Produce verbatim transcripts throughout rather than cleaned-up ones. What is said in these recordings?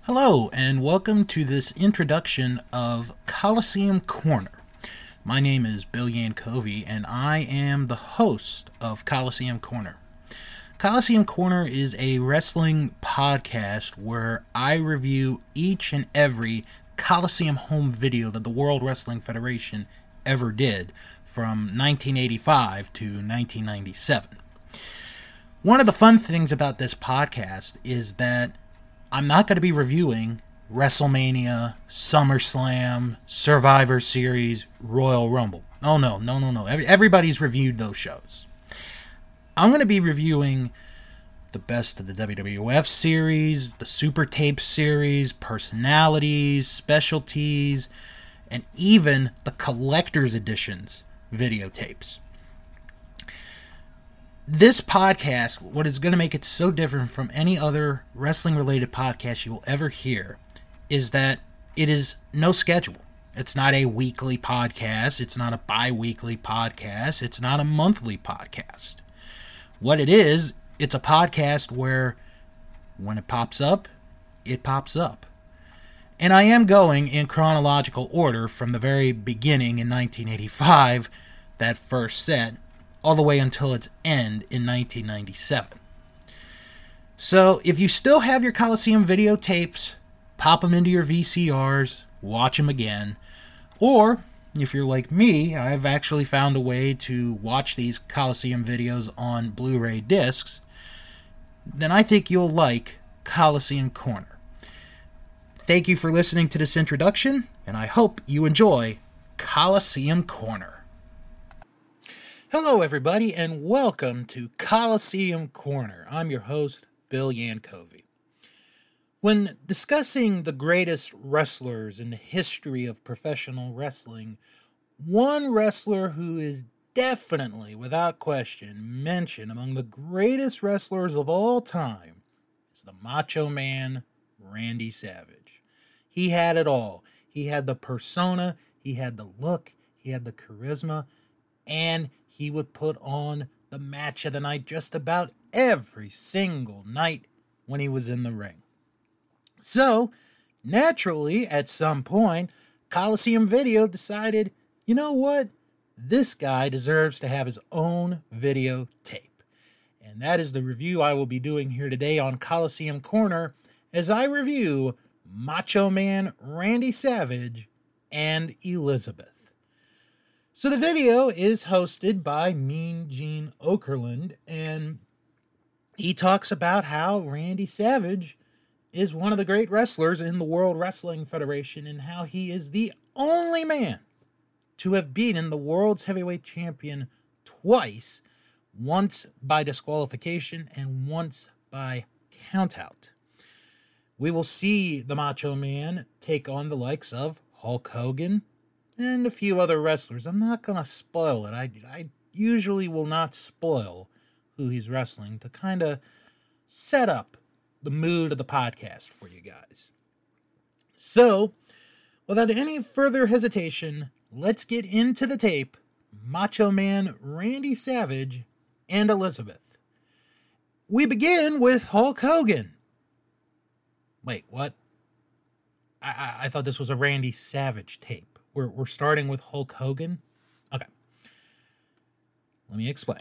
Hello, and welcome to this introduction of Coliseum Corner. My name is Bill Yankovy, and I am the host of Coliseum Corner. Coliseum Corner is a wrestling podcast where I review each and every Coliseum home video that the World Wrestling Federation ever did from nineteen eighty-five to nineteen ninety-seven. One of the fun things about this podcast is that I'm not going to be reviewing WrestleMania, SummerSlam, Survivor Series, Royal Rumble. Oh no, no, no, no. Everybody's reviewed those shows. I'm going to be reviewing the best of the W W F series, the Super Tape series, personalities, specialties, and even the collector's editions videotapes. This podcast, what is going to make it so different from any other wrestling-related podcast you will ever hear, is that it is no schedule. It's not a weekly podcast. It's not a bi-weekly podcast. It's not a monthly podcast. What it is, it's a podcast where when it pops up, it pops up. And I am going in chronological order from the very beginning in nineteen eighty-five, that first set, all the way until its end in nineteen ninety-seven. So, if you still have your Coliseum videotapes, pop them into your V C Rs, watch them again. Or, if you're like me, I've actually found a way to watch these Coliseum videos on Blu-ray discs, then I think you'll like Coliseum Corner. Thank you for listening to this introduction, and I hope you enjoy Coliseum Corner. Hello, everybody, and welcome to Coliseum Corner. I'm your host, Bill Yankovy. When discussing the greatest wrestlers in the history of professional wrestling, one wrestler who is definitely, without question, mentioned among the greatest wrestlers of all time is the Macho Man, Randy Savage. He had it all. He had the persona, he had the look, he had the charisma, and he would put on the match of the night just about every single night when he was in the ring. So, naturally, at some point, Coliseum Video decided, you know what? This guy deserves to have his own videotape. And that is the review I will be doing here today on Coliseum Corner as I review Macho Man Randy Savage and Elizabeth. So the video is hosted by Mean Gene Okerlund, and he talks about how Randy Savage is one of the great wrestlers in the World Wrestling Federation and how he is the only man to have beaten the world's heavyweight champion twice, once by disqualification and once by countout. We will see the Macho Man take on the likes of Hulk Hogan and a few other wrestlers. I'm not going to spoil it. I, I usually will not spoil who he's wrestling to kind of set up the mood of the podcast for you guys. So, without any further hesitation, let's get into the tape, Macho Man Randy Savage and Elizabeth. We begin with Hulk Hogan. Wait, what? I, I, I thought this was a Randy Savage tape. We're, we're starting with Hulk Hogan? Okay. Let me explain.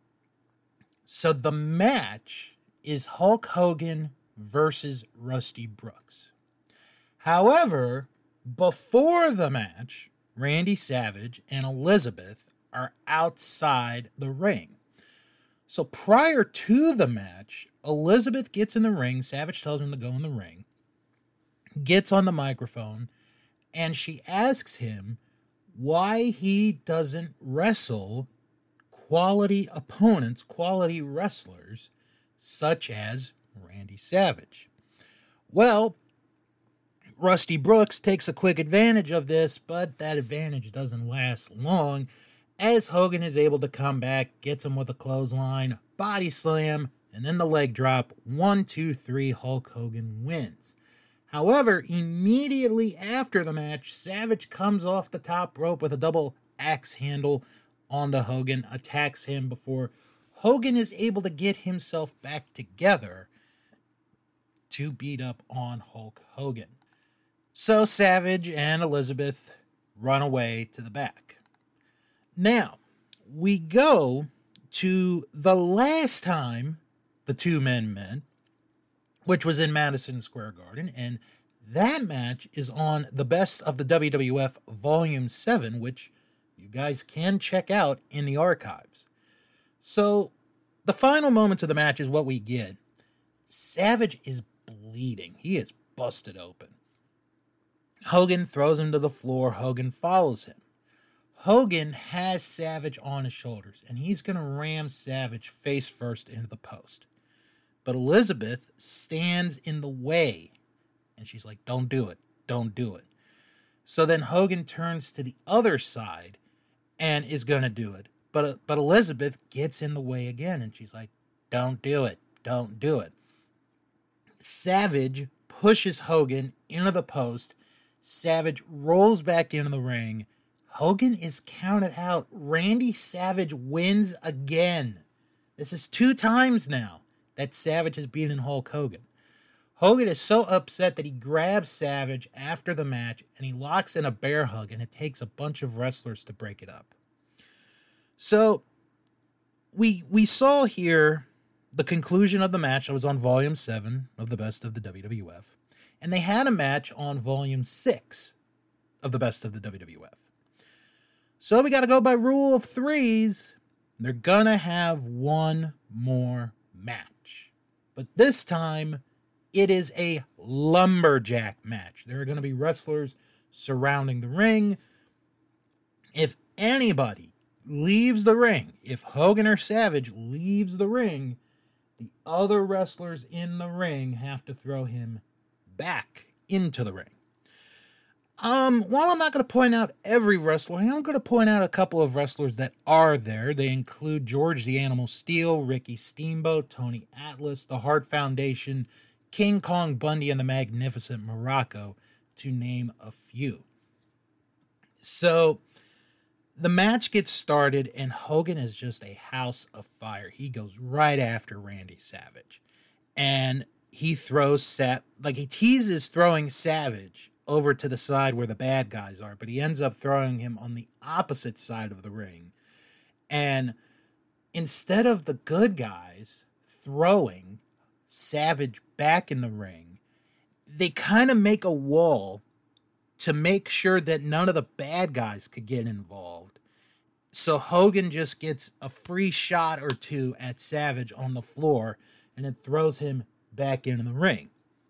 So the match is Hulk Hogan versus Rusty Brooks. However, before the match, Randy Savage and Elizabeth are outside the ring. So prior to the match, Elizabeth gets in the ring. Savage tells him to go in the ring. Gets on the microphone. And she asks him why he doesn't wrestle quality opponents, quality wrestlers, such as Randy Savage. Well, Rusty Brooks takes a quick advantage of this, but that advantage doesn't last long, as Hogan is able to come back, gets him with a clothesline, body slam, and then the leg drop. One, two, three, Hulk Hogan wins. However, immediately after the match, Savage comes off the top rope with a double axe handle onto Hogan, attacks him before Hogan is able to get himself back together to beat up on Hulk Hogan. So Savage and Elizabeth run away to the back. Now, we go to the last time the two men met, which was in Madison Square Garden, and that match is on the Best of the W W F Volume seven, which you guys can check out in the archives. So, the final moments of the match is what we get. Savage is bleeding. He is busted open. Hogan throws him to the floor. Hogan follows him. Hogan has Savage on his shoulders, and he's going to ram Savage face first into the post. But Elizabeth stands in the way, and she's like, don't do it, don't do it. So then Hogan turns to the other side and is going to do it. But, but Elizabeth gets in the way again, and she's like, don't do it, don't do it. Savage pushes Hogan into the post. Savage rolls back into the ring. Hogan is counted out. Randy Savage wins again. This is two times now that Savage has beaten Hulk Hogan. Hogan is so upset that he grabs Savage after the match and he locks in a bear hug, and it takes a bunch of wrestlers to break it up. So we we saw here the conclusion of the match that was on Volume seven of the Best of the W W F. And they had a match on Volume six of the Best of the W W F. So we got to go by rule of threes. They're going to have one more match. But this time, it is a lumberjack match. There are going to be wrestlers surrounding the ring. If anybody leaves the ring, if Hogan or Savage leaves the ring, the other wrestlers in the ring have to throw him back into the ring. Um, while I'm not going to point out every wrestler, I'm going to point out a couple of wrestlers that are there. They include George the Animal Steele, Ricky Steamboat, Tony Atlas, the Hart Foundation, King Kong Bundy, and the Magnificent Muraco, to name a few. So the match gets started, and Hogan is just a house of fire. He goes right after Randy Savage. And he throws, Sa- like he teases throwing Savage over to the side where the bad guys are, but he ends up throwing him on the opposite side of the ring. And instead of the good guys throwing Savage back in the ring, they kind of make a wall to make sure that none of the bad guys could get involved. So Hogan just gets a free shot or two at Savage on the floor, and it throws him back into the ring.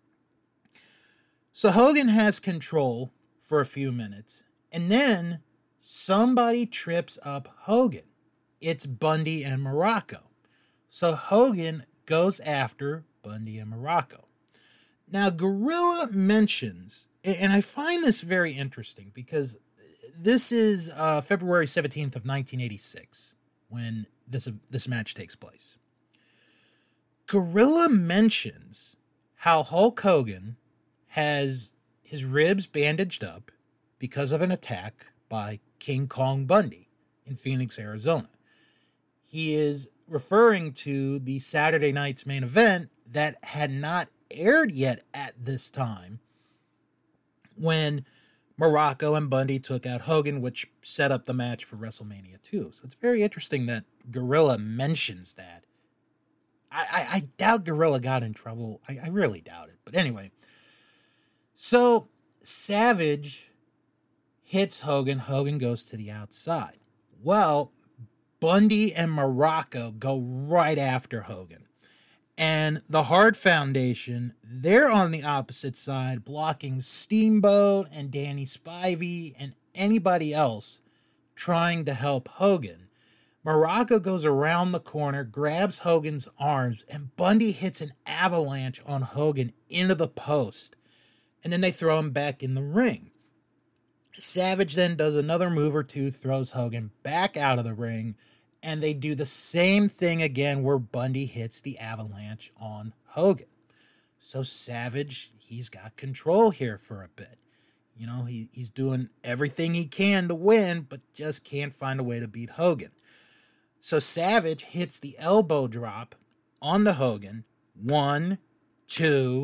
So Hogan has control for a few minutes, and then somebody trips up Hogan. It's Bundy and Muraco. So Hogan goes after Bundy and Muraco. Now, Gorilla mentions, and I find this very interesting because this is uh, February seventeenth of nineteen eighty-six when this, uh, this match takes place. Gorilla mentions how Hulk Hogan has his ribs bandaged up because of an attack by King Kong Bundy in Phoenix, Arizona. He is referring to the Saturday night's main event that had not aired yet at this time when Muraco and Bundy took out Hogan, which set up the match for WrestleMania two. So it's very interesting that Gorilla mentions that. I, I, I doubt Gorilla got in trouble. I, I really doubt it. But anyway, so Savage hits Hogan. Hogan goes to the outside. Well, Bundy and Muraco go right after Hogan. And the Hart Foundation, they're on the opposite side, blocking Steamboat and Danny Spivey and anybody else trying to help Hogan. Muraco goes around the corner, grabs Hogan's arms, and Bundy hits an avalanche on Hogan into the post. And then they throw him back in the ring. Savage then does another move or two, throws Hogan back out of the ring, and they do the same thing again where Bundy hits the avalanche on Hogan. So Savage, he's got control here for a bit. You know, he, he's doing everything he can to win, but just can't find a way to beat Hogan. So Savage hits the elbow drop onto Hogan. One, two,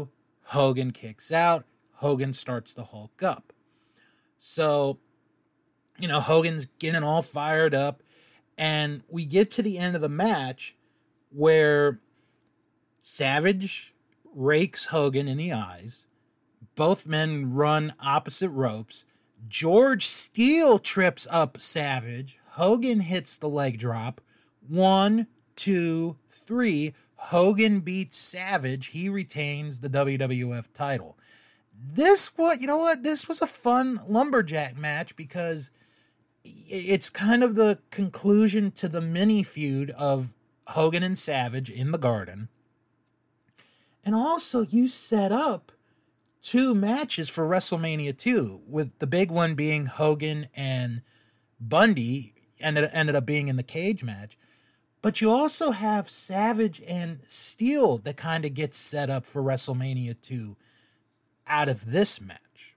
Hogan kicks out. Hogan starts to Hulk up. So, you know, Hogan's getting all fired up. And we get to the end of the match where Savage rakes Hogan in the eyes. Both men run opposite ropes. George Steele trips up Savage. Hogan hits the leg drop. One, two, three. Hogan beats Savage. He retains the W W F title. This was, you know what? This was a fun lumberjack match because it's kind of the conclusion to the mini feud of Hogan and Savage in the Garden. And also, you set up two matches for WrestleMania two, with the big one being Hogan and Bundy, and it ended up being in the cage match. But you also have Savage and Steele that kind of gets set up for WrestleMania two out of this match.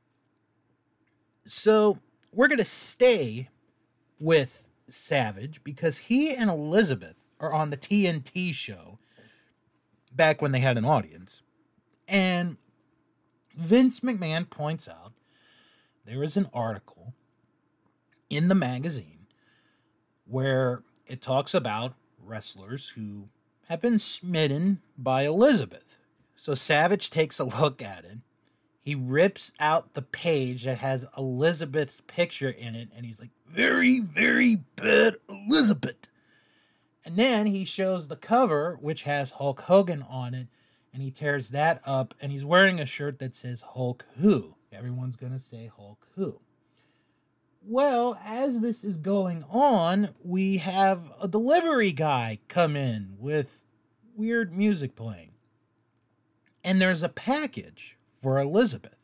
So we're going to stay with Savage because he and Elizabeth are on the T N T show back when they had an audience. And Vince McMahon points out there is an article in the magazine where it talks about wrestlers who have been smitten by Elizabeth. So Savage takes a look at it. He rips out the page that has Elizabeth's picture in it, and he's like, very, very bad Elizabeth. And then he shows the cover, which has Hulk Hogan on it, and he tears that up, and he's wearing a shirt that says Hulk Who. Everyone's going to say Hulk Who. Well, as this is going on, we have a delivery guy come in with weird music playing. And there's a package for Elizabeth.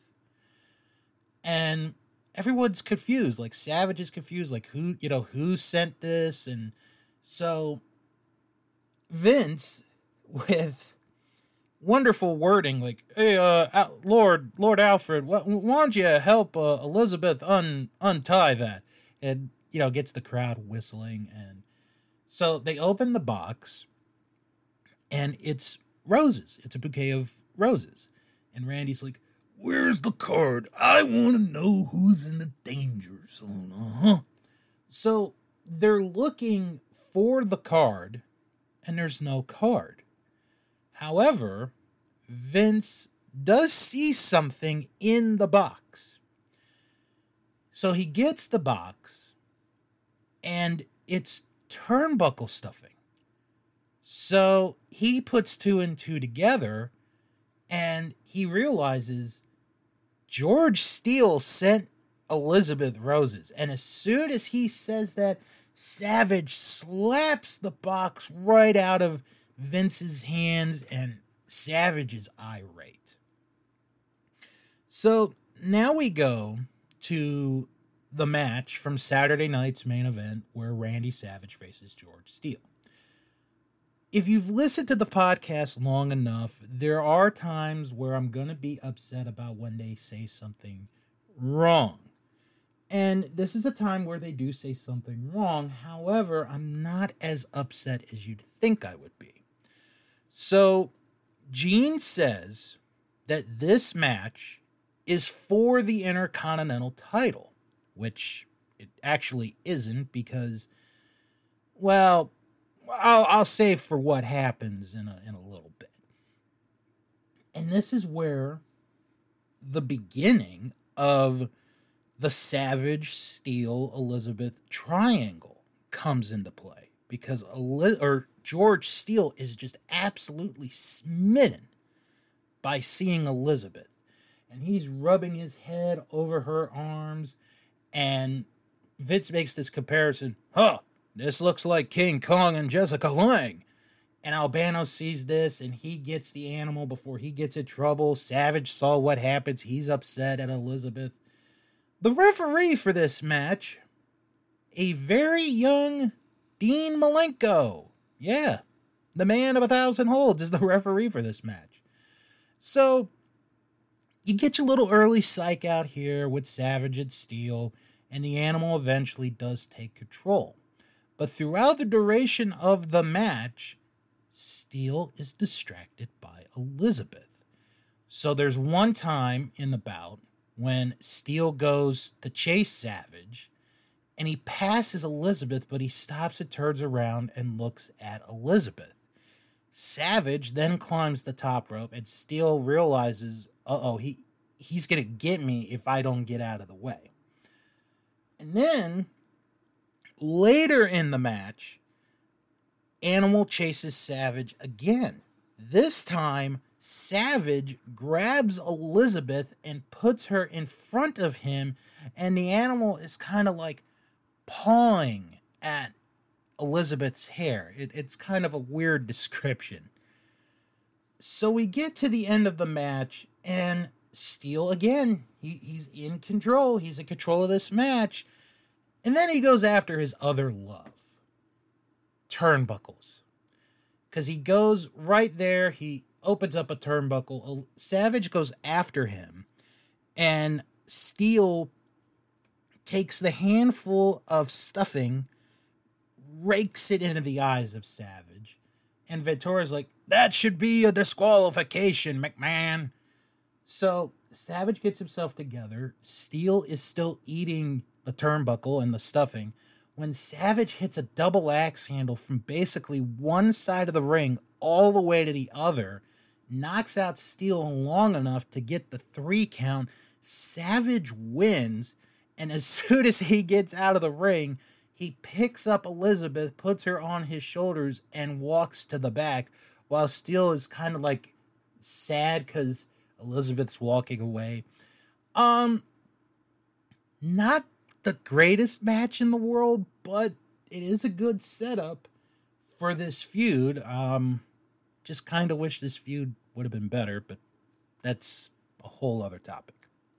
And everyone's confused. Like, Savage is confused. Like, who, you know, who sent this? And so Vince, with wonderful wording, like, hey, uh, Lord, Lord Alfred, why, why don't you help uh, Elizabeth un, untie that? And, you know, gets the crowd whistling. And so they open the box, and it's roses. It's a bouquet of roses. And Randy's like, where's the card? I want to know who's in the danger zone. Uh-huh. So they're looking for the card, and there's no card. However, Vince does see something in the box. So he gets the box, and it's turnbuckle stuffing. So he puts two and two together, and he realizes George Steele sent Elizabeth roses. And as soon as he says that, Savage slaps the box right out of Vince's hands, and Savage is irate. So now we go to the match from Saturday night's main event where Randy Savage faces George Steele. If you've listened to the podcast long enough, there are times where I'm going to be upset about when they say something wrong. And this is a time where they do say something wrong. However, I'm not as upset as you'd think I would be. So, Gene says that this match is for the Intercontinental title, which it actually isn't because, well, I'll, I'll save for what happens in a, in a little bit. And this is where the beginning of the Savage, Steele, Elizabeth triangle comes into play. Because Eli- or George Steele is just absolutely smitten by seeing Elizabeth. And he's rubbing his head over her arms. And Vince makes this comparison. Huh, this looks like King Kong and Jessica Lange. And Albano sees this, and he gets the animal before he gets in trouble. Savage saw what happens. He's upset at Elizabeth. The referee for this match, a very young Dean Malenko. Yeah, the man of a thousand holds is the referee for this match. So, you get your little early psych out here with Savage and Steele, and the animal eventually does take control. But throughout the duration of the match, Steele is distracted by Elizabeth. So there's one time in the bout when Steele goes to chase Savage and he passes Elizabeth, but he stops and turns around and looks at Elizabeth. Savage then climbs the top rope and Steele realizes, uh-oh, he, he's going to get me if I don't get out of the way. And then later in the match, Animal chases Savage again. This time, Savage grabs Elizabeth and puts her in front of him, and the Animal is kind of like pawing at Elizabeth's hair. It, it's kind of a weird description. So we get to the end of the match, and Steele, again, he, he's in control. He's in control of this match. And then he goes after his other love, turnbuckles. Because he goes right there, he opens up a turnbuckle. Savage goes after him, and Steele takes the handful of stuffing, rakes it into the eyes of Savage. And Ventura's like, that should be a disqualification, McMahon. So Savage gets himself together. Steele is still eating the turnbuckle and the stuffing when Savage hits a double axe handle from basically one side of the ring all the way to the other, knocks out Steele long enough to get the three count. Savage wins, and as soon as he gets out of the ring, he picks up Elizabeth, puts her on his shoulders, and walks to the back, while Steele is kind of like sad because Elizabeth's walking away. Um, not the greatest match in the world, but it is a good setup for this feud. Um, just kind of wish this feud would have been better, but that's a whole other topic.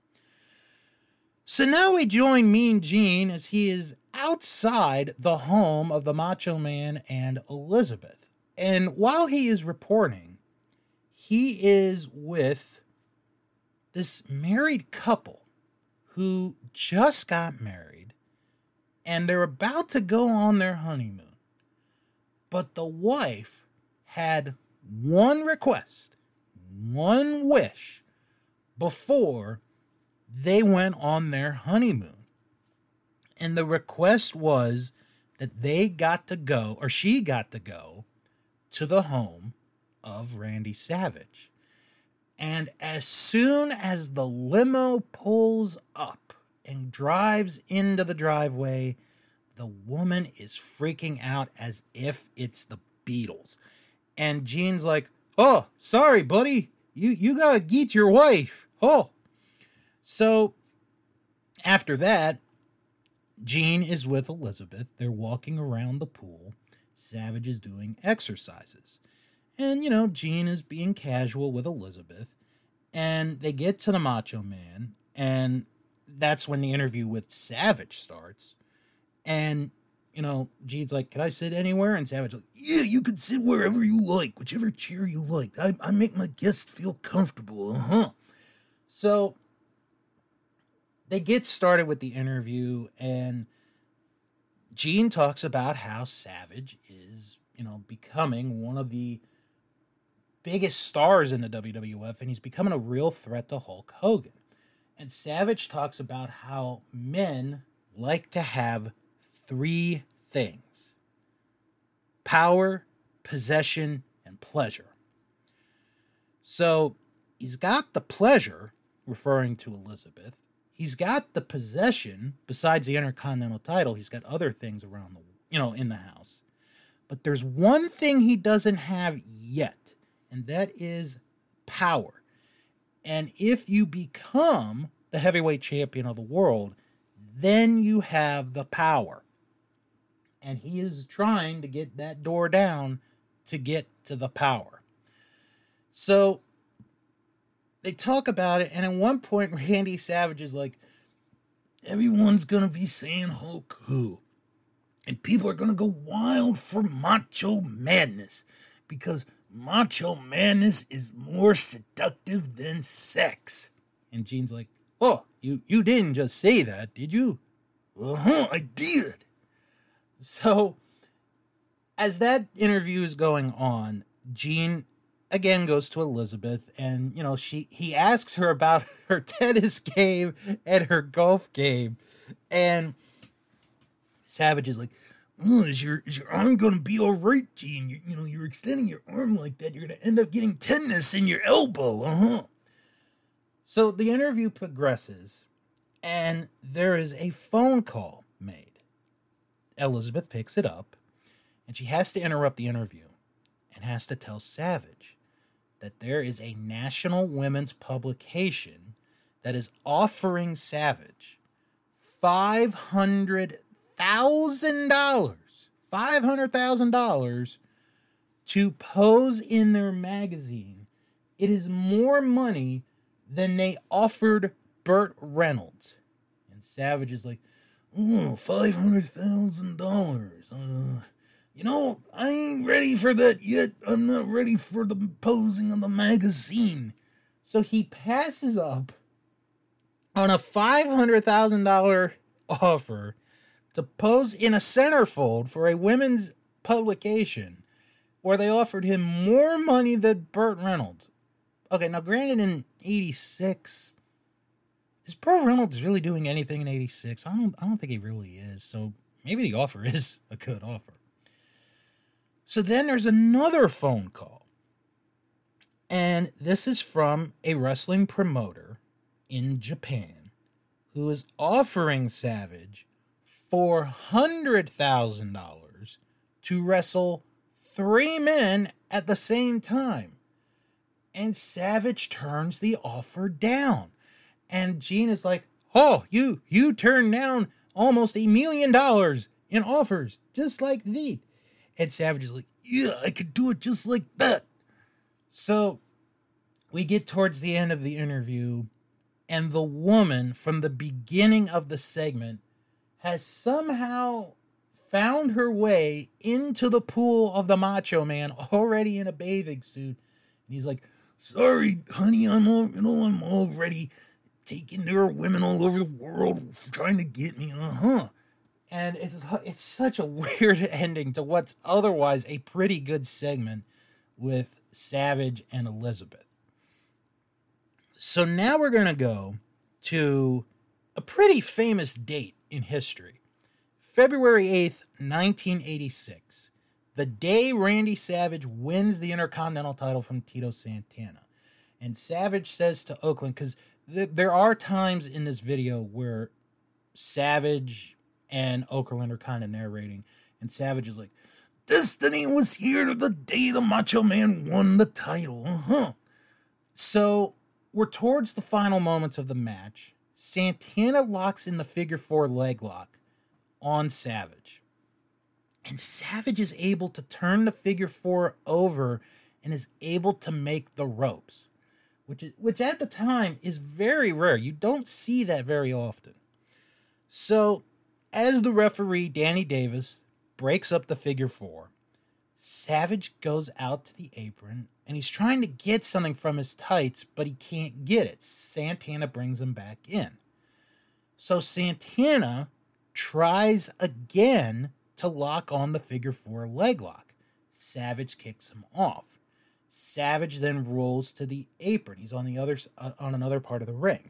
So now we join Mean Gene as he is outside the home of the Macho Man and Elizabeth. And while he is reporting, he is with this married couple who just got married, and they're about to go on their honeymoon. But the wife had one request, one wish, before they went on their honeymoon. And the request was that they got to go, or she got to go, to the home of Randy Savage. And as soon as the limo pulls up and drives into the driveway, the woman is freaking out as if it's the Beatles. And Gene's like, oh, sorry, buddy. You, you gotta get your wife. Oh. So after that, Gene is with Elizabeth. They're walking around the pool. Savage is doing exercises. And, you know, Gene is being casual with Elizabeth. And they get to the Macho Man. And that's when the interview with Savage starts. And, you know, Gene's like, can I sit anywhere? And Savage like, yeah, you can sit wherever you like, whichever chair you like. I, I make my guests feel comfortable. Uh-huh. So they get started with the interview, and Gene talks about how Savage is, you know, becoming one of the biggest stars in the W W F, and he's becoming a real threat to Hulk Hogan. And Savage talks about how men like to have three things: power, possession, and pleasure. So he's got the pleasure, referring to Elizabeth. He's got the possession, besides the Intercontinental title. He's got other things around the, you know, in the house. But there's one thing he doesn't have yet, and that is power. And if you become the heavyweight champion of the world, then you have the power. And he is trying to get that door down to get to the power. So they talk about it, and at one point, Randy Savage is like, everyone's going to be saying Hulk who. And people are going to go wild for Macho Madness, because Macho Madness is more seductive than sex. And Gene's like, oh, you, you didn't just say that, did you? Uh-huh, I did. So, as that interview is going on, Gene again goes to Elizabeth, and you know she he asks her about her tennis game and her golf game, and Savage is like, oh, is your is your arm gonna be all right, Gene? You, you know you're extending your arm like that, you're gonna end up getting tenderness in your elbow, uh huh. So the interview progresses, and there is a phone call made. Elizabeth picks it up, and she has to interrupt the interview and has to tell Savage that there is a national women's publication that is offering Savage five hundred thousand dollars, five hundred thousand dollars to pose in their magazine. It is more money than they offered Burt Reynolds. And Savage is like, oh, five hundred thousand dollars. Uh, you know, I ain't ready for that yet. I'm not ready for the posing on the magazine. So he passes up on a five hundred thousand dollars offer to pose in a centerfold for a women's publication where they offered him more money than Burt Reynolds. Okay, now granted, in eighty-six, is Burt Reynolds really doing anything in eighty-six? I don't I don't think he really is. So maybe the offer is a good offer. So then there's another phone call. And this is from a wrestling promoter in Japan who is offering Savage four hundred thousand dollars to wrestle three men at the same time. And Savage turns the offer down. And Gene is like, oh, you you turned down almost a million dollars in offers, just like that. And Savage is like, yeah, I could do it just like that. So we get towards the end of the interview, and the woman from the beginning of the segment has somehow found her way into the pool of the Macho Man, already in a bathing suit. And he's like, sorry, honey, I'm all, you know, I'm already taking there are women all over the world trying to get me, uh-huh. And it's it's such a weird ending to what's otherwise a pretty good segment with Savage and Elizabeth. So now we're going to go to a pretty famous date in history. February eighth, nineteen eighty-six. The day Randy Savage wins the Intercontinental title from Tito Santana. And Savage says to Oakland, because th- there are times in this video where Savage and Okerlund are kind of narrating, and Savage is like, Destiny was here the day the Macho Man won the title, uh-huh. So we're towards the final moments of the match. Santana locks in the figure four leg lock on Savage. And Savage is able to turn the figure four over and is able to make the ropes, which is, which at the time is very rare. You don't see that very often. So as the referee, Danny Davis, breaks up the figure four, Savage goes out to the apron and he's trying to get something from his tights, but he can't get it. Santana brings him back in. So Santana tries again to lock on the figure four leg lock. Savage kicks him off. Savage then rolls to the apron. He's on the other uh, on another part of the ring.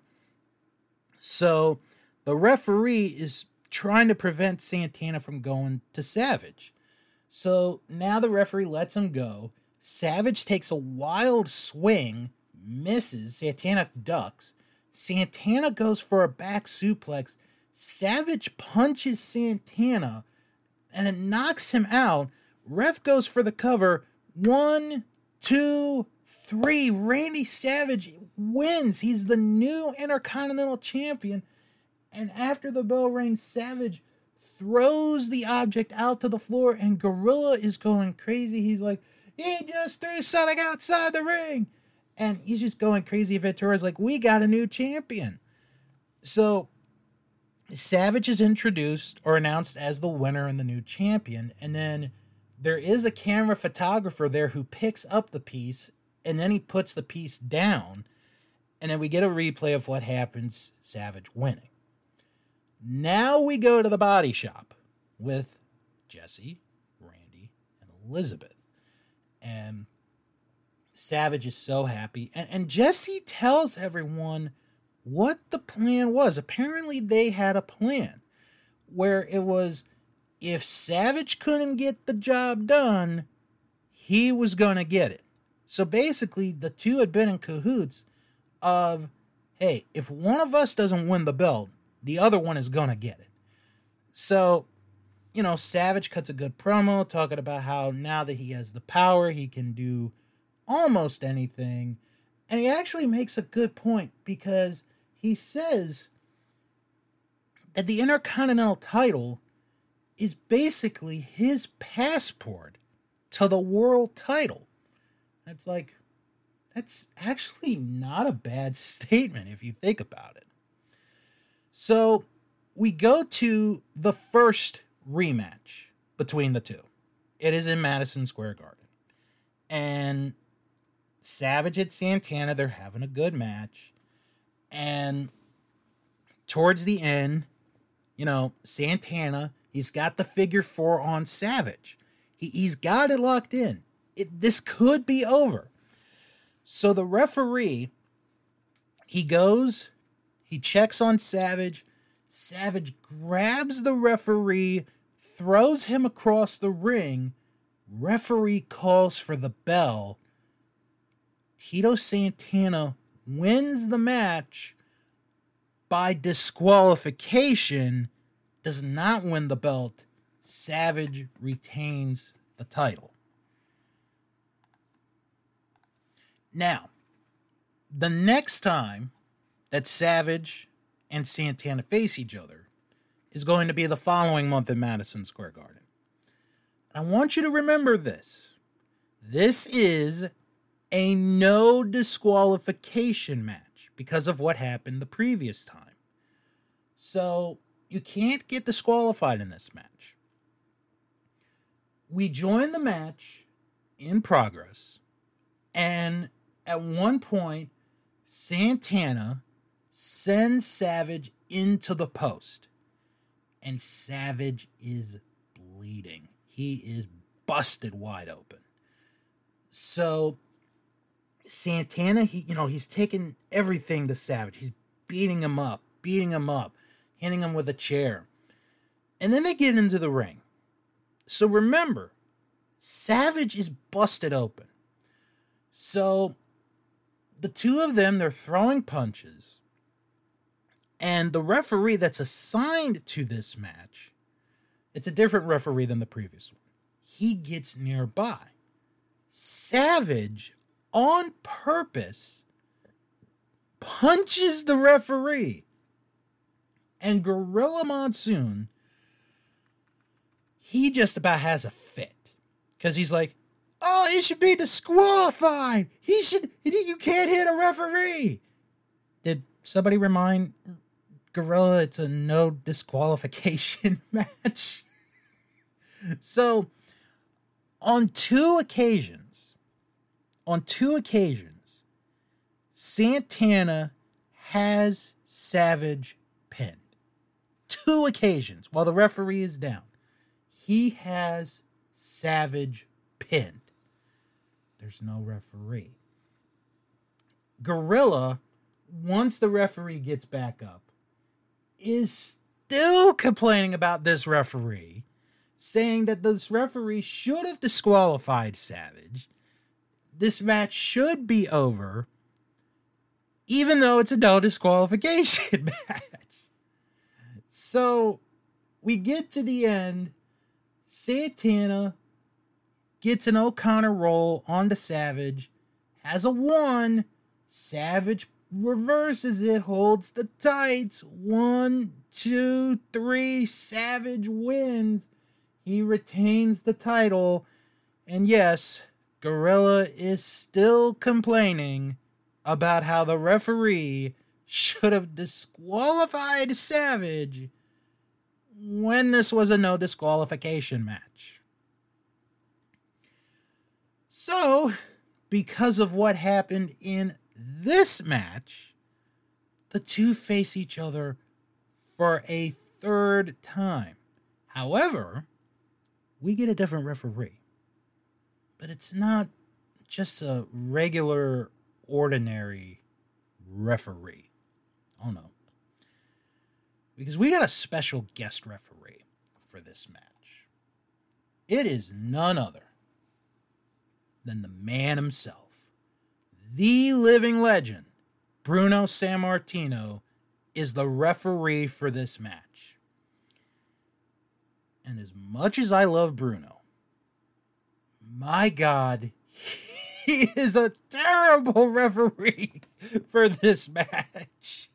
So the referee is trying to prevent Santana from going to Savage. So now the referee lets him go. Savage takes a wild swing, misses. Santana ducks. Santana goes for a back suplex. Savage punches Santana, and it knocks him out. Ref goes for the cover. One, two, three. Randy Savage wins. He's the new Intercontinental Champion. And after the bell rings, Savage throws the object out to the floor, and Gorilla is going crazy. He's like, he just threw something outside the ring. And he's just going crazy. Ventura's like, we got a new champion. So Savage is introduced or announced as the winner and the new champion. And then there is a camera photographer there who picks up the piece, and then he puts the piece down. And then we get a replay of what happens, Savage winning. Now we go to the body shop with Jesse, Randy, and Elizabeth. And Savage is so happy. And, and Jesse tells everyone what the plan was. Apparently, they had a plan where it was if Savage couldn't get the job done, he was going to get it. So basically, the two had been in cahoots of, hey, if one of us doesn't win the belt, the other one is going to get it. So, you know, Savage cuts a good promo talking about how now that he has the power, he can do almost anything. And he actually makes a good point because he says that the Intercontinental title is basically his passport to the world title. That's like, that's actually not a bad statement if you think about it. So we go to the first rematch between the two. It is in Madison Square Garden. And Savage and Santana, they're having a good match. And towards the end, you know, Santana, he's got the figure four on Savage. He, he's got it locked in. It, this could be over. So the referee, he goes, he checks on Savage. Savage grabs the referee, throws him across the ring. Referee calls for the bell. Tito Santana wins the match by disqualification, does not win the belt. Savage retains the title. Now, the next time that Savage and Santana face each other is going to be the following month in Madison Square Garden. I want you to remember this. This is a no disqualification match because of what happened the previous time. So you can't get disqualified in this match. We join the match in progress, and at one point, Santana sends Savage into the post, and Savage is bleeding. He is busted wide open. So Santana, he, you know, he's taking everything to Savage. He's beating him up, beating him up, hitting him with a chair. And then they get into the ring. So remember, Savage is busted open. So the two of them, they're throwing punches. And the referee that's assigned to this match, it's a different referee than the previous one. He gets nearby. Savage, on purpose, punches the referee. And Gorilla Monsoon, he just about has a fit. Because he's like, oh, he should be disqualified. He should, you can't hit a referee. Did somebody remind Gorilla it's a no disqualification match? So, on two occasions, on two occasions, Santana has Savage pinned. Two occasions while the referee is down. He has Savage pinned. There's no referee. Gorilla, once the referee gets back up, is still complaining about this referee, saying that this referee should have disqualified Savage. This match should be over, even though it's a no disqualification match. So, we get to the end. Santana gets an O'Connor roll onto Savage, has a one. Savage reverses it, holds the tights. One, two, three. Savage wins. He retains the title. And yes, Gorilla is still complaining about how the referee should have disqualified Savage when this was a no disqualification match. So, because of what happened in this match, the two face each other for a third time. However, we get a different referee. But it's not just a regular, ordinary referee. Oh no. Because we got a special guest referee for this match. It is none other than the man himself. The living legend, Bruno Sammartino, is the referee for this match. And as much as I love Bruno, my God, he is a terrible referee for this match.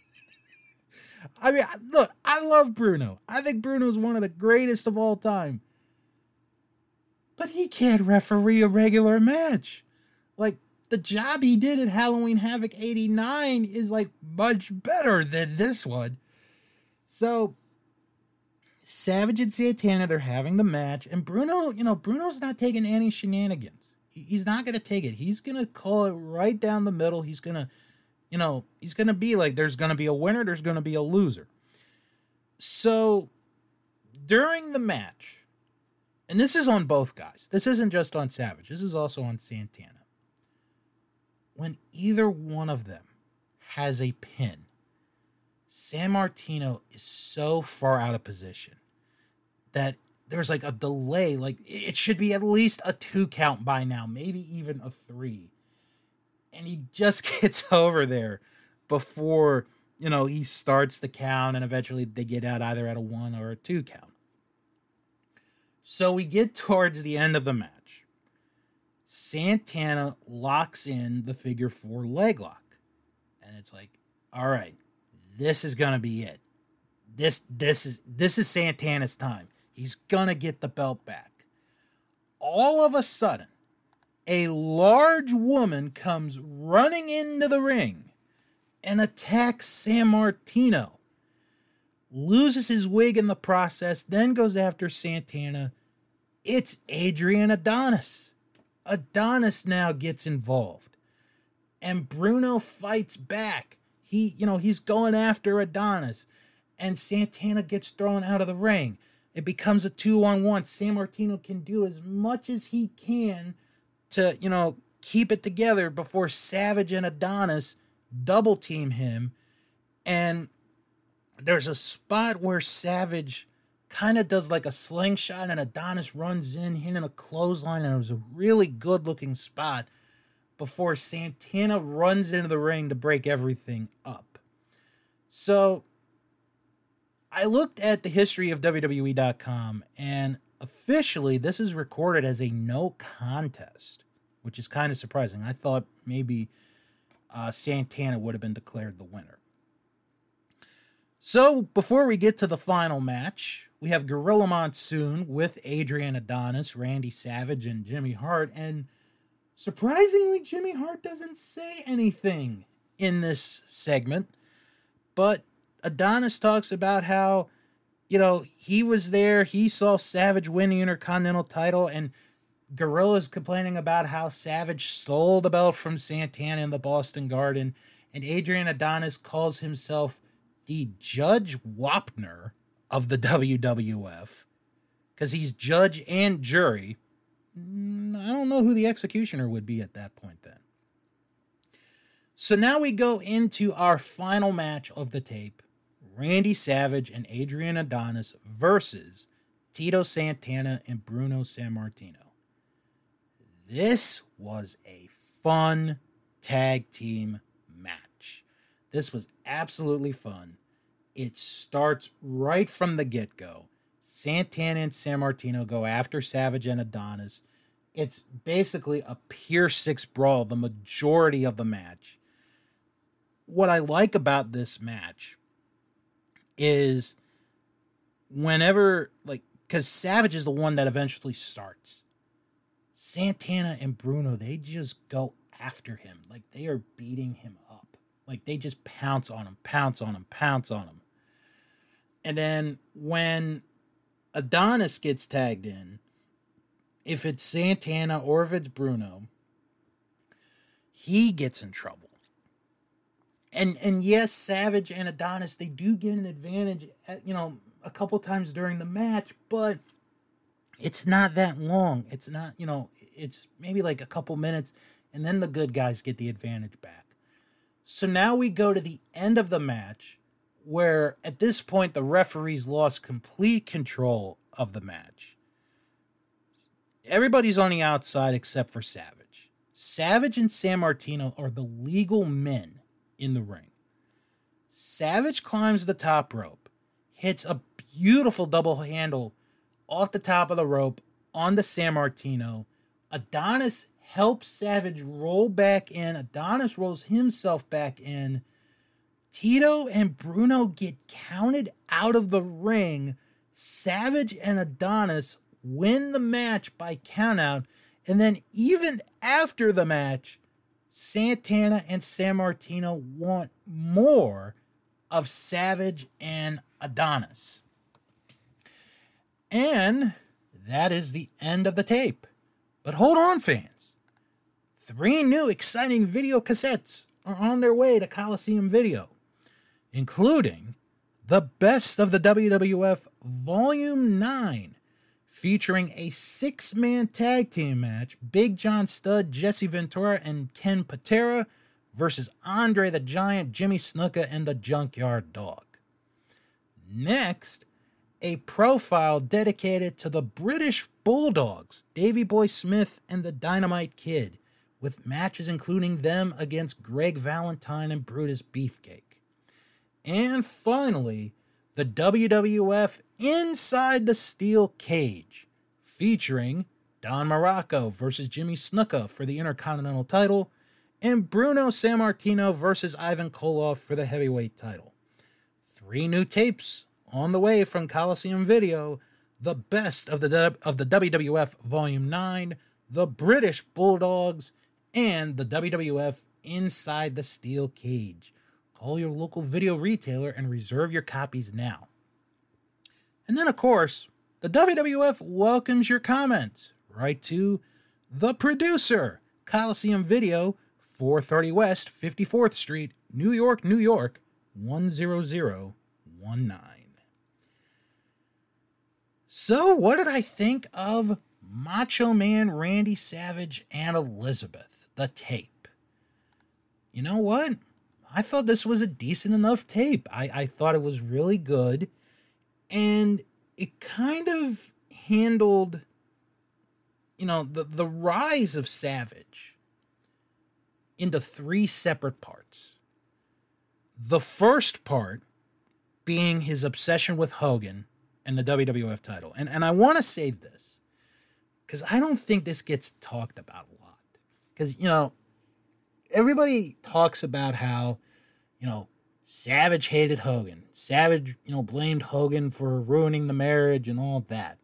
I mean, look, I love Bruno. I think Bruno's one of the greatest of all time. But he can't referee a regular match. Like, the job he did at Halloween Havoc eighty-nine is, like, much better than this one. So, Savage and Santana, they're having the match. And Bruno, you know, Bruno's not taking any shenanigans. He's not going to take it. He's going to call it right down the middle. He's going to, you know, he's going to be like, there's going to be a winner, there's going to be a loser. So, during the match, and this is on both guys. This isn't just on Savage. This is also on Santana. When either one of them has a pin, Sammartino is so far out of position that there's like a delay. Like, it should be at least a two count by now, maybe even a three. And he just gets over there before, you know, he starts the count, and eventually they get out either at a one or a two count. So we get towards the end of the match. Santana locks in the figure four leg lock. And it's like, all right, this is going to be it. This, this is, this is Santana's time. He's going to get the belt back. All of a sudden, a large woman comes running into the ring and attacks Sammartino. Loses his wig in the process, then goes after Santana. It's Adrian Adonis. Adonis now gets involved. And Bruno fights back. He, you know, he's going after Adonis. And Santana gets thrown out of the ring. It becomes a two-on-one. Sammartino can do as much as he can to, you know, keep it together before Savage and Adonis double team him. And there's a spot where Savage kind of does like a slingshot and Adonis runs in, hitting a clothesline, and it was a really good looking spot before Santana runs into the ring to break everything up. So I looked at the history of W W E dot com, and officially this is recorded as a no contest, which is kind of surprising. I thought maybe uh, Santana would have been declared the winner. So, before we get to the final match, we have Gorilla Monsoon with Adrian Adonis, Randy Savage, and Jimmy Hart. And surprisingly, Jimmy Hart doesn't say anything in this segment. But Adonis talks about how, you know, he was there, he saw Savage win the Intercontinental title, and Gorilla's complaining about how Savage stole the belt from Santana in the Boston Garden. And Adrian Adonis calls himself the Judge Wapner of the W W F, because he's judge and jury. I don't know who the executioner would be at that point then. So now we go into our final match of the tape. Randy Savage and Adrian Adonis versus Tito Santana and Bruno Sammartino. This was a fun tag team match. This was absolutely fun. It starts right from the get-go. Santana and Sammartino go after Savage and Adonis. It's basically a pure six brawl the majority of the match. What I like about this match is whenever, like, because Savage is the one that eventually starts. Santana and Bruno, they just go after him. Like, they are beating him up. Like, they just pounce on him, pounce on him, pounce on him. And then when Adonis gets tagged in, if it's Santana or if it's Bruno, he gets in trouble. And and yes, Savage and Adonis, they do get an advantage, at, you know, a couple times during the match, but It's not that long. It's not, you know, it's maybe like a couple minutes, and then the good guys get the advantage back. So now we go to the end of the match, where at this point the referees lost complete control of the match. Everybody's on the outside except for Savage. Savage and Sammartino are the legal men in the ring. Savage climbs the top rope, hits a beautiful double handle off the top of the rope onto Sammartino. Adonis helps Savage roll back in. Adonis rolls himself back in. Tito and Bruno get counted out of the ring. Savage and Adonis win the match by countout. And then even after the match, Santana and Sammartino want more of Savage and Adonis. And that is the end of the tape. But hold on, fans. Three new exciting video cassettes are on their way to Coliseum Video, including the Best of the W W F Volume nine, featuring a six-man tag team match, Big John Studd, Jesse Ventura, and Ken Patera versus Andre the Giant, Jimmy Snuka, and the Junkyard Dog. Next, a profile dedicated to the British Bulldogs, Davey Boy Smith and the Dynamite Kid, with matches including them against Greg Valentine and Brutus Beefcake. And finally, the W W F Inside the Steel Cage, featuring Don Morocco versus Jimmy Snuka for the Intercontinental title, and Bruno Sammartino versus Ivan Koloff for the heavyweight title. Three new tapes on the way from Coliseum Video: the Best of the of the W W F Volume nine, the British Bulldogs, and the W W F Inside the Steel Cage. Call your local video retailer and reserve your copies now. And then, of course, the W W F welcomes your comments. Write to the producer, Coliseum Video, four thirty West fifty-fourth Street, New York, New York, one zero zero one nine. So, what did I think of Macho Man Randy Savage and Elizabeth, the tape? You know what? I thought this was a decent enough tape. I, I thought it was really good. And it kind of handled, you know, the, the rise of Savage into three separate parts. The first part being his obsession with Hogan and the W W F title. And, and I want to say this, because I don't think this gets talked about a lot. Because, you know, everybody talks about how, you know, Savage hated Hogan. Savage, you know, blamed Hogan for ruining the marriage and all of that.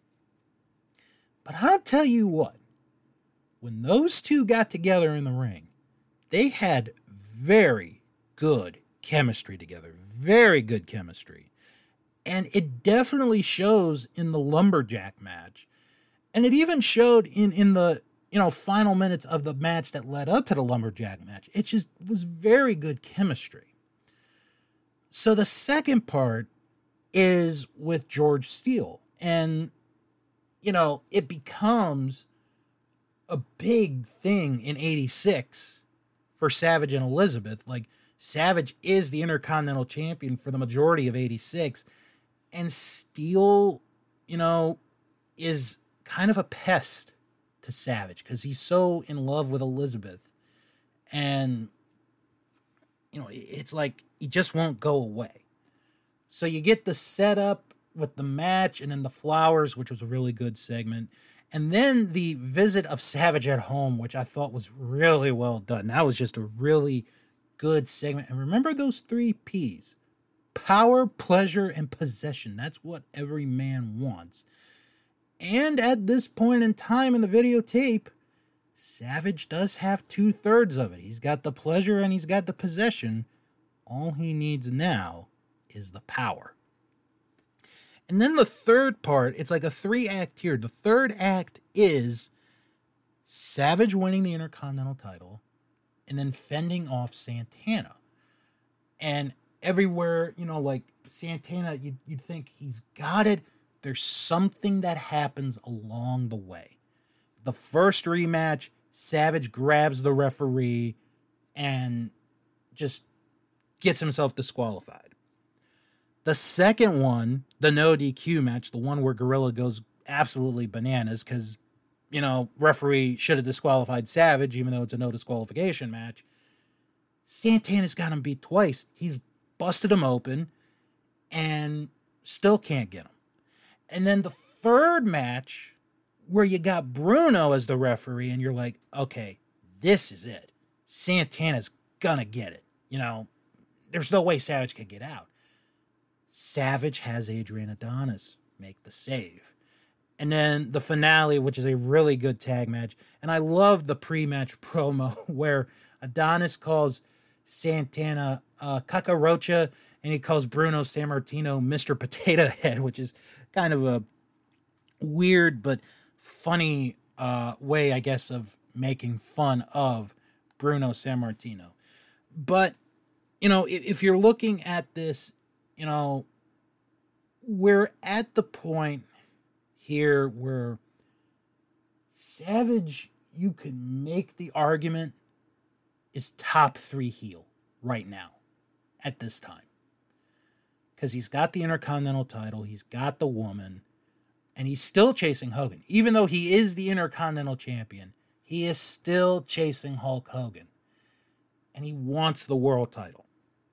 But I'll tell you what, when those two got together in the ring, they had very good chemistry together. Very good chemistry. And it definitely shows in the lumberjack match. And it even showed in, in the, you know, final minutes of the match that led up to the lumberjack match. It just was very good chemistry. So the second part is with George Steele. And, you know, it becomes a big thing in eighty-six for Savage and Elizabeth. Like, Savage is the Intercontinental Champion for the majority of eighty-six. And Steele, you know, is kind of a pest to Savage because he's so in love with Elizabeth. And, you know, it's like he just won't go away. So you get the setup with the match and then the flowers, which was a really good segment. And then the visit of Savage at home, which I thought was really well done. That was just a really good segment. And remember those three P's: power, pleasure, and possession. That's what every man wants. And at this point in time in the videotape, Savage does have two-thirds of it. He's got the pleasure and he's got the possession. All he needs now is the power. And then the third part, it's like a three-act here. The third act is Savage winning the Intercontinental title and then fending off Santana. And everywhere, you know, like Santana, you'd, you'd think he's got it. there's something that happens along the way. The first rematch, Savage grabs the referee and just gets himself disqualified. The second one, the no D Q match, the one where Gorilla goes absolutely bananas because, you know, referee should have disqualified Savage even though it's a no disqualification match. Santana's got him beat twice. He's busted him open and still can't get him. And then the third match where you got Bruno as the referee and you're like, okay, this is it. Santana's gonna get it. You know, there's no way Savage could get out. Savage has Adrian Adonis make the save. And then the finale, which is a really good tag match. And I love the pre-match promo where Adonis calls Santana uh, Cacarocha and he calls Bruno Sammartino Mister Potato Head, which is kind of a weird but funny uh, way, I guess, of making fun of Bruno Sammartino. But, you know, if, if you're looking at this, you know, we're at the point here where Savage, you could make the argument, is top three heel right now at this time. Because he's got the Intercontinental title, he's got the woman, and he's still chasing Hogan. Even though he is the Intercontinental champion, he is still chasing Hulk Hogan. And he wants the world title.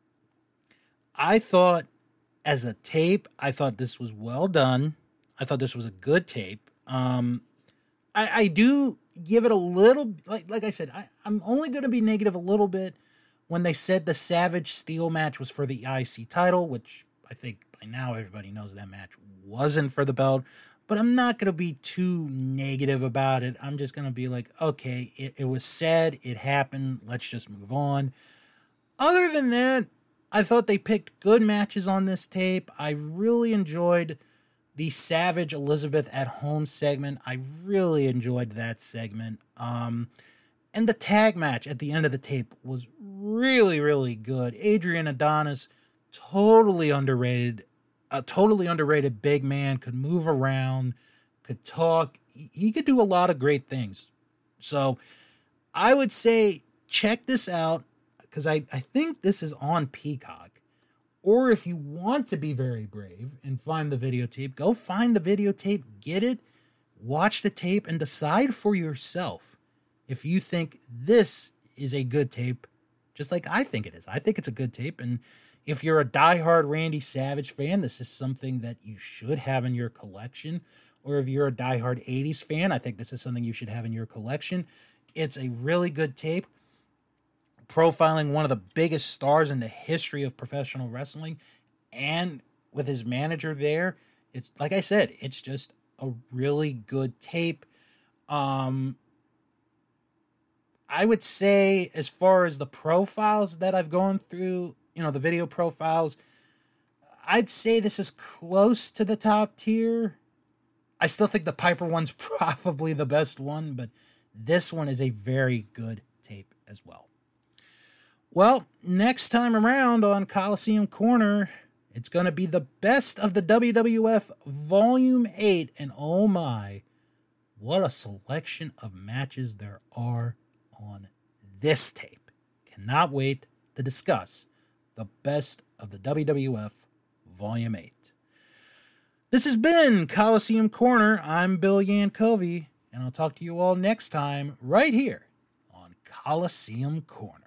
I thought, as a tape, I thought this was well done. I thought this was a good tape. Um, I, I do give it a little, like like I said, I, I'm only going to be negative a little bit when they said the Savage Steel match was for the I C title, which I think by now everybody knows that match wasn't for the belt. But I'm not going to be too negative about it. I'm just going to be like, okay, it, it was said, it happened, let's just move on. Other than that, I thought they picked good matches on this tape. I really enjoyed the Savage Elizabeth at Home segment. I really enjoyed that segment. Um, and the tag match at the end of the tape was really, really good. Adrian Adonis, totally underrated. A totally underrated big man, could move around, could talk. He could do a lot of great things. So I would say check this out because I, I think this is on Peacock. Or if you want to be very brave and find the videotape, go find the videotape, get it, watch the tape, and decide for yourself if you think this is a good tape, just like I think it is. I think it's a good tape, and if you're a diehard Randy Savage fan, this is something that you should have in your collection. Or if you're a diehard eighties fan, I think this is something you should have in your collection. It's a really good tape, profiling one of the biggest stars in the history of professional wrestling, and with his manager there. It's like I said, it's just a really good tape. Um, I would say as far as the profiles that I've gone through, you know, the video profiles, I'd say this is close to the top tier. I still think the Piper one's probably the best one, but this one is a very good tape as well. Well, next time around on Coliseum Corner, it's going to be the best of the W W F Volume eight, and oh my, what a selection of matches there are on this tape. Cannot wait to discuss the best of the W W F Volume eight. This has been Coliseum Corner. I'm Bill Yankovi, and I'll talk to you all next time right here on Coliseum Corner.